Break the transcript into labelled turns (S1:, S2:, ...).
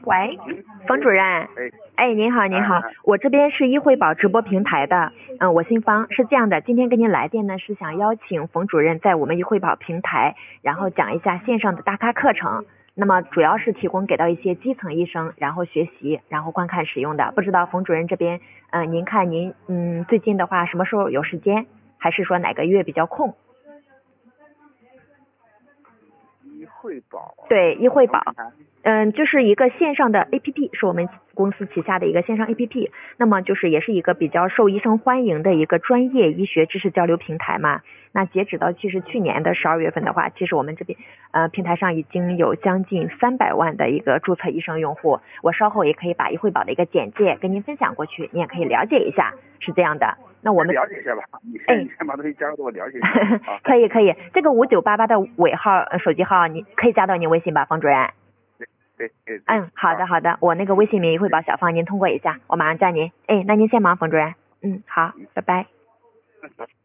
S1: 喂，冯主任。哎，您好，您好，我这边是医惠宝直播平台的，我姓方，是这样的，今天给您来电呢，是想邀请冯主任在我们医惠宝平台，然后讲一下线上的大咖课程，那么主要是提供给到一些基层医生，然后学习，然后观看使用的，不知道冯主任这边，您看您最近的话什么时候有时间，还是说哪个月比较空？
S2: 医惠宝。
S1: 对，医惠宝。就是一个线上的 APP， 是我们公司旗下的一个线上 APP， 那么就是也是一个比较受医生欢迎的一个专业医学知识交流平台嘛。那截止到其实去年的12月份的话，其实我们这边平台上已经有将近300万的一个注册医生用户。我稍后也可以把医惠宝的一个简介跟您分享过去，你也可以了解一下，是这样的。那我们
S2: 了解一下吧，你先把东西加入我了解一下。
S1: 可以，这个5988的尾号手机号你可以加到您微信吧，冯主任。
S2: 对。
S1: 好的，我那个微信名医惠宝小方您通过一下，我马上加您。那您先忙，冯主任。好，拜拜。